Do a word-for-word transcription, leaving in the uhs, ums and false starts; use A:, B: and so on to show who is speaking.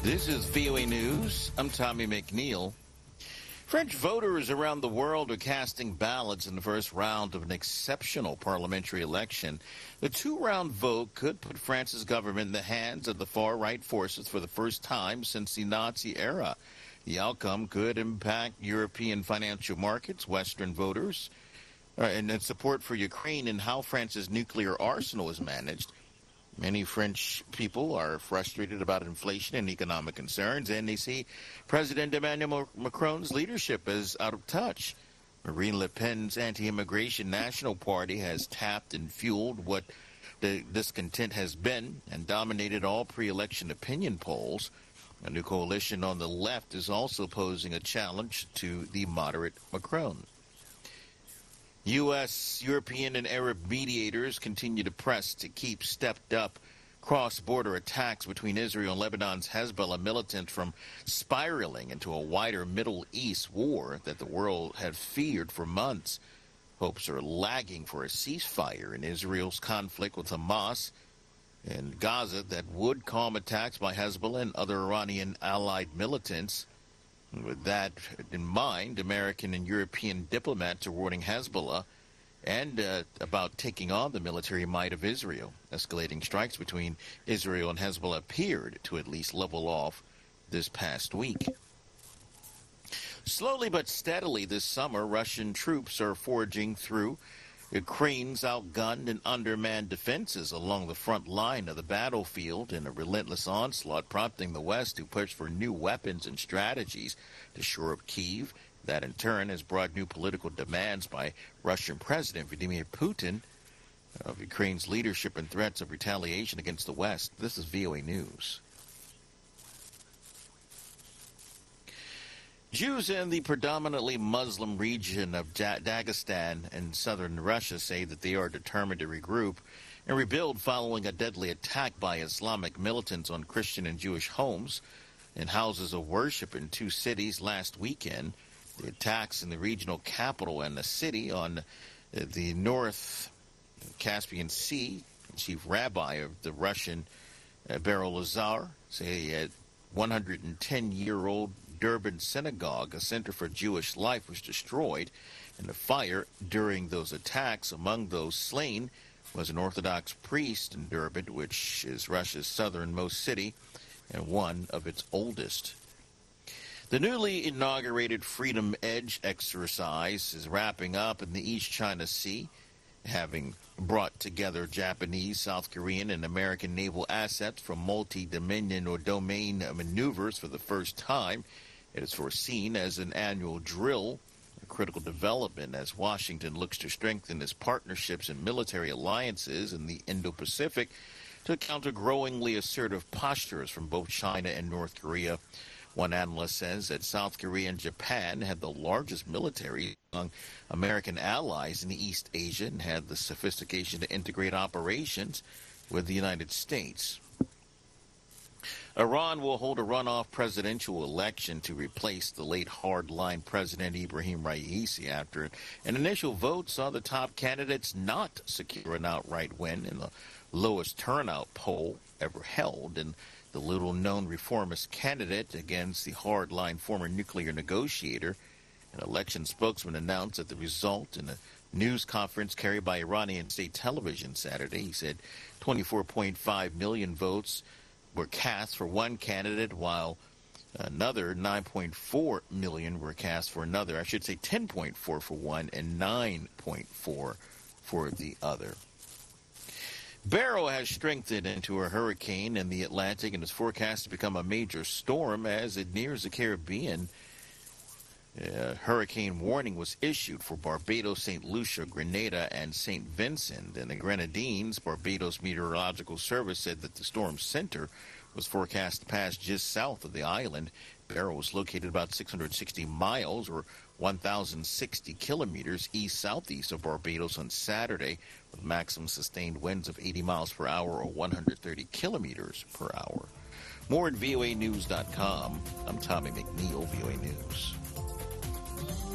A: This is V O A News. I'm Tommy McNeil. French voters around the world are casting ballots in the first round of an exceptional parliamentary election. The two-round vote could put France's government in the hands of the far-right forces for the first time since the Nazi era. The outcome could impact European financial markets, Western voters, uh, and then support for Ukraine and how France's nuclear arsenal is managed. Many French people are frustrated about inflation and economic concerns, and they see President Emmanuel Macron's leadership as out of touch. Marine Le Pen's anti-immigration National Party has tapped and fueled what the discontent has been and dominated all pre-election opinion polls. A new coalition on the left is also posing a challenge to the moderate Macron. U S, European, and Arab mediators continue to press to keep stepped-up cross-border attacks between Israel and Lebanon's Hezbollah militants from spiraling into a wider Middle East war that the world had feared for months. Hopes are lagging for a ceasefire in Israel's conflict with Hamas and Gaza that would calm attacks by Hezbollah and other Iranian allied militants. With that in mind, American and European diplomats are warning Hezbollah and uh, about taking on the military might of Israel. Escalating strikes between Israel and Hezbollah appeared to at least level off this past week. Slowly but steadily this summer, Russian troops are forging through Ukraine's outgunned and undermanned defenses along the front line of the battlefield in a relentless onslaught, prompting the West to push for new weapons and strategies to shore up Kyiv. That, in turn, has brought new political demands by Russian President Vladimir Putin of Ukraine's leadership and threats of retaliation against the West. This is V O A News. Jews in the predominantly Muslim region of Dagestan and southern Russia say that they are determined to regroup and rebuild following a deadly attack by Islamic militants on Christian and Jewish homes and houses of worship in two cities last weekend. The attacks in the regional capital and the city on the North Caspian Sea, the chief rabbi of the Russian uh, Beryl Lazar, say a one hundred ten year old Durban synagogue, a center for Jewish life, was destroyed in a fire during those attacks. Among those slain was an Orthodox priest in Durban, which is Russia's southernmost city and one of its oldest. The newly inaugurated Freedom Edge exercise is wrapping up in the East China Sea, having brought together Japanese, South Korean, and American naval assets from multi-dominion or domain maneuvers for the first time. It is foreseen as an annual drill, a critical development as Washington looks to strengthen its partnerships and military alliances in the Indo-Pacific to counter growingly assertive postures from both China and North Korea. One analyst says that South Korea and Japan had the largest military among American allies in East Asia and had the sophistication to integrate operations with the United States. Iran will hold a runoff presidential election to replace the late hardline President Ibrahim Raisi after an initial vote saw the top candidates not secure an outright win in the lowest turnout poll ever held, and the little-known reformist candidate against the hardline former nuclear negotiator. An election spokesman announced that the result in a news conference carried by Iranian state television Saturday. He said twenty-four point five million votes were cast for one candidate, while another nine point four million were cast for another. I should say ten point four for one and nine point four for the other. Beryl has strengthened into a hurricane in the Atlantic and is forecast to become a major storm as it nears the Caribbean. A hurricane warning was issued for Barbados, Saint Lucia, Grenada, and Saint Vincent. And the Grenadines, Barbados Meteorological Service said that the storm's center was forecast to pass just south of the island. Beryl was located about six hundred sixty miles or one thousand sixty kilometers east-southeast of Barbados on Saturday, with maximum sustained winds of eighty miles per hour or one hundred thirty kilometers per hour. More at V O A News dot com. I'm Tommy McNeil, V O A News.